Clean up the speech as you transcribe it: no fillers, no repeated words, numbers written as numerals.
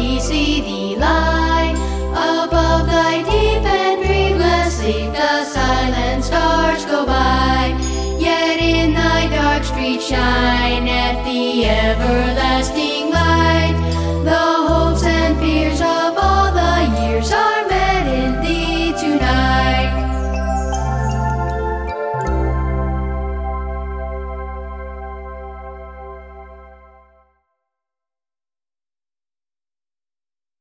we see thee lie above thy deep and dreamless sleep. The silent stars go by, yet in thy dark street shineth the everlasting